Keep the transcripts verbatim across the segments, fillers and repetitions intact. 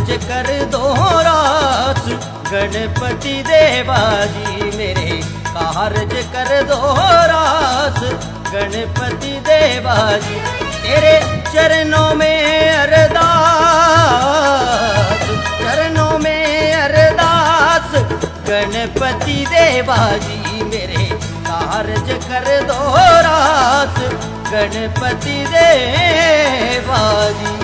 कारज कर दो रास गणपति देवा जी मेरे कारज कर दो रास गणपति देवा जी। तेरे चरणों में अरदास चरणों में अरदास गणपति देवा जी मेरे कारज कर दो रास गणपति देवा जी।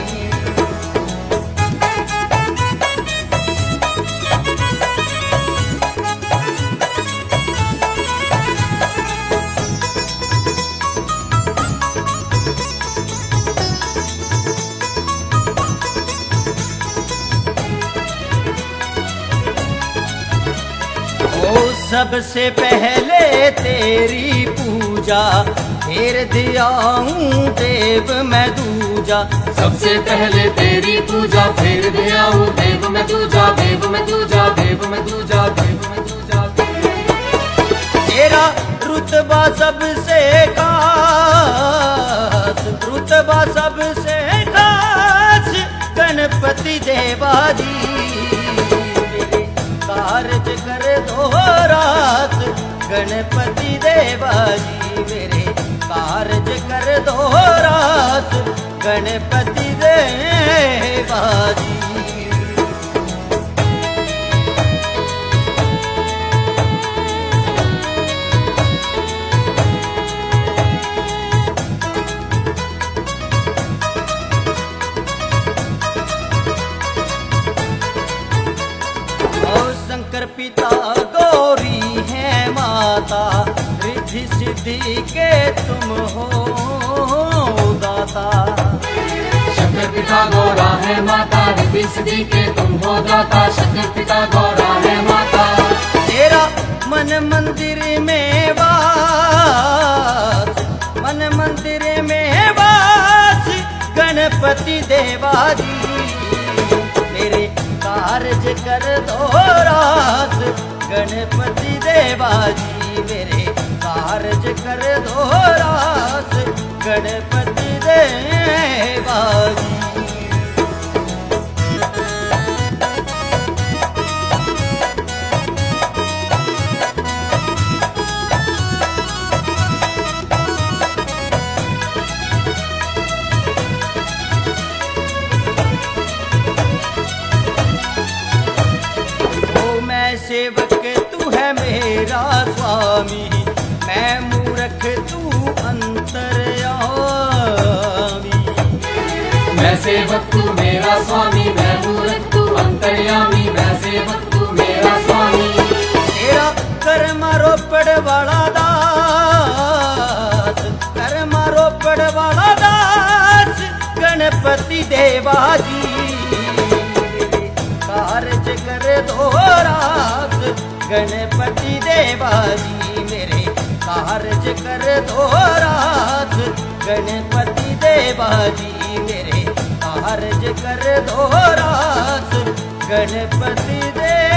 सबसे पहले तेरी पूजा फेर दियाऊं देव मैं दूजा। सबसे पहले तेरी पूजा फेर दियाऊं देव मैं दूजा देव मैं दूजा देव मैं दूजा देव मैं दूजा। तेरा रुतबा सबसे खास रुतबा सबसे खास गणपति देवा जी कारज कर दो रास गणपति देवा जी मेरे कारज कर दो रास गणपति देवा जी। शंकर पिता गौरी है माता रिद्धि सिद्धि के तुम हो दाता। शंकर पिता गौरा है माता रिद्धि सिद्धि के तुम हो दाता। शंकर पिता गौरा है माता। तेरा मन मंदिर में वास मन मंदिर में वास गणपति देवा जी मेरे कारज कर दो रास गणपति देवा जी मेरे कारज कर दो रास गणपति देवा जी। सेवक तू है मेरा स्वामी मैं मूर्ख तू अंतर्यामी। मैं सेवक तू मेरा स्वामी मैं मूर्ख तू अंतर्यामी। मैं सेवक तू मेरा स्वामी। तेरा कर्म रोपड़ वाला दास कर्म रोपड़ वाला दास गणपति देवा जी कारज कर दो रास गणपति देवा जी मेरे कारज कर दो रास गणपति देवा जी मेरे कारज कर दो रास गणपति देवा।